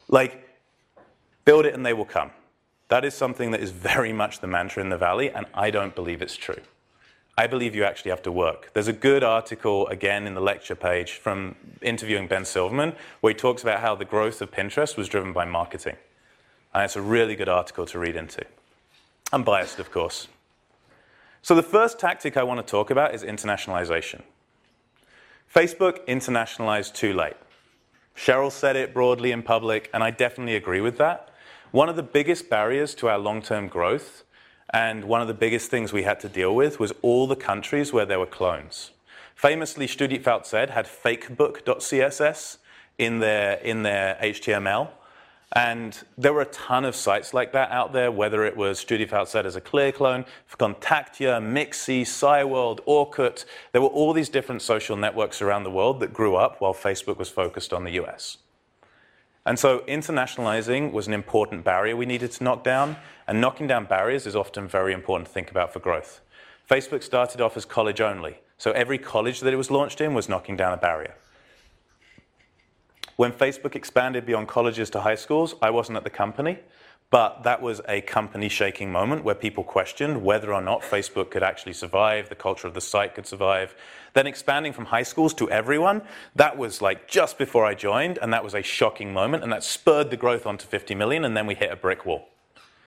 Like, build it and they will come. That is something that is very much the mantra in the Valley, and I don't believe it's true. I believe you actually have to work. There's a good article, again, in the lecture page from interviewing Ben Silverman, where he talks about how the growth of Pinterest was driven by marketing. And it's a really good article to read into. I'm biased, of course. So the first tactic I want to talk about is internationalization. Facebook internationalized too late. Sheryl said it broadly in public, and I definitely agree with that. One of the biggest barriers to our long-term growth, and one of the biggest things we had to deal with, was all the countries where there were clones. Famously, StudiVZ had fakebook.css in their HTML. And there were a ton of sites like that out there, whether it was StudiVZ as a clear clone, Contactia, Mixi, SciWorld, Orkut. There were all these different social networks around the world that grew up while Facebook was focused on the US. And so internationalizing was an important barrier we needed to knock down, and knocking down barriers is often very important to think about for growth. Facebook started off as college only, so every college that it was launched in was knocking down a barrier. When Facebook expanded beyond colleges to high schools, I wasn't at the company, but that was a company-shaking moment where people questioned whether or not Facebook could actually survive, the culture of the site could survive. Then expanding from high schools to everyone, that was like just before I joined, and that was a shocking moment, and that spurred the growth onto 50 million, and then we hit a brick wall.